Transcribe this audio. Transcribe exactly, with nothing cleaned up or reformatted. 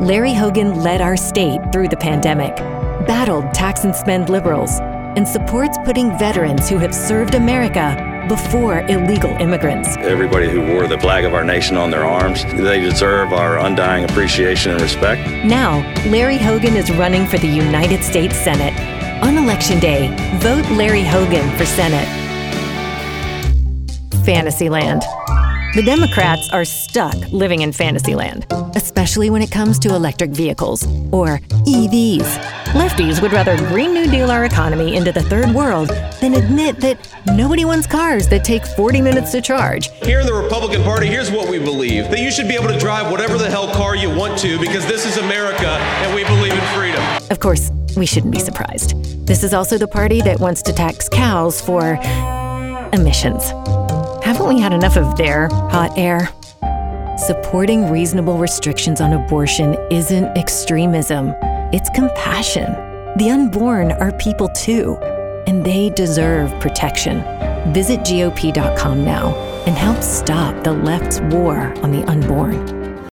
Larry Hogan led our state through the pandemic, battled tax and spend liberals, and supports putting veterans who have served America before illegal immigrants. Everybody who wore the flag of our nation on their arms, they deserve our undying appreciation and respect. Now, Larry Hogan is running for the United States Senate. On Election Day, vote Larry Hogan for Senate. Fantasyland. The Democrats are stuck living in Fantasyland, especially when it comes to electric vehicles, or E Vs. Lefties would rather Green New Deal our economy into the third world than admit that nobody wants cars that take forty minutes to charge. Here in the Republican Party, here's what we believe. That you should be able to drive whatever the hell car you want to because this is America and we believe in freedom. Of course, we shouldn't be surprised. This is also the party that wants to tax cows for emissions. Haven't we had enough of their hot air? Supporting reasonable restrictions on abortion isn't extremism. It's compassion. The unborn are people too, and they deserve protection. Visit G O P dot com now and help stop the left's war on the unborn.